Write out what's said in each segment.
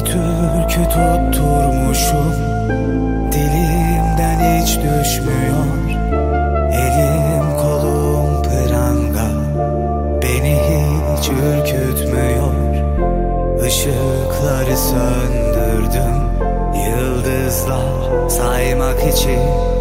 türkü tutturmuşum, dilimden hiç düşmüyor. Elim kolum pranga, beni hiç ürkütmüyor. Işıkları söndürdüm, yıldızlar saymak için.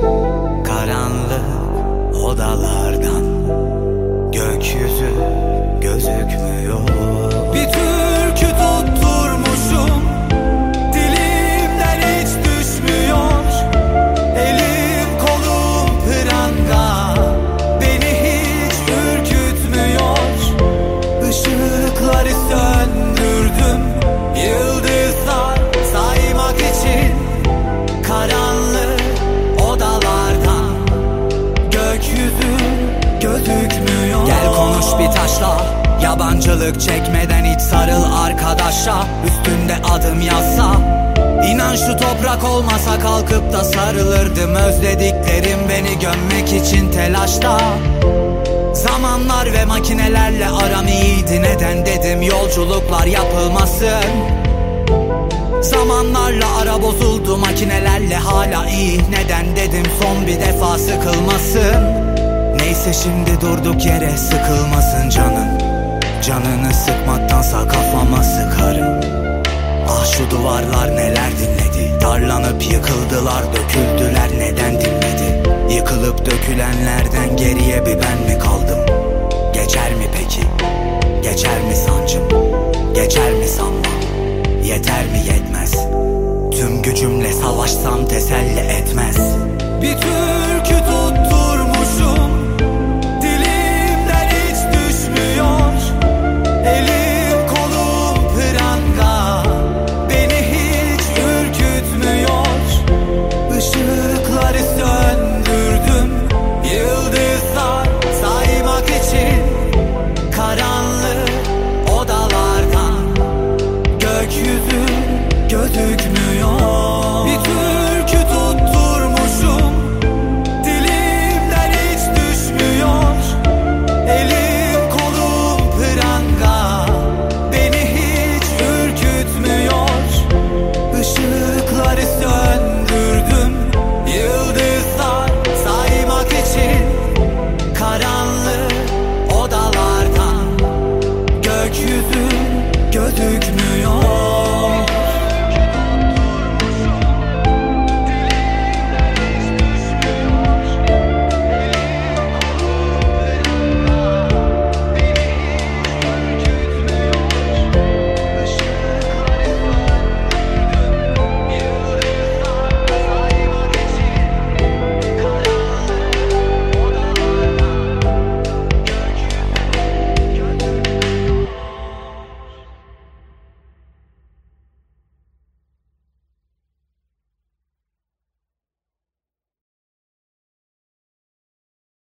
Karanlık odalardan gökyüzü gözükmüyor. Bir türkü tutturmuşum, dilimden hiç düşmüyor. Elim kolum pranga, beni hiç ürkütmüyor. Işıkları söndürdüm, yıldızlar saymak için. Karanlık odalardan gökyüzü gözükmüyor. Gel konuş bir taşla, yabancılık çekmeden hiç sarıl arkadaşa. Üstünde adım yazsa, İnan şu toprak olmasa kalkıp da sarılırdım. Özlediklerim beni gömmek için telaşta. Zamanlar ve makinelerle aram iyiydi, neden dedim yolculuklar yapılmasın. Zamanlarla ara bozuldu, makinelerle hala iyi, neden dedim son bir defa sıkılmasın. Neyse şimdi durduk yere sıkılmasın canım. Canını sıkmaktansa kafama sıkarım. Ah şu duvarlar neler dinledi, darlanıp yıkıldılar, döküldüler, neden dinmedi. Yıkılıp dökülenlerden geriye bir ben mi kaldım? Geçer mi peki? Geçer mi sancım? Geçer mi sanmam? Yeter mi yetmez? Tüm gücümle savaşsam teselli etmez. Bir türkü tutturmuşum, dilimden hiç düşmüyor. Elim kolum pranga, beni hiç ürkütmüyor. Işıkları söndürdüm, yıldızlar saymak için. Karanlık odalardan gökyüzü gözükmüyor.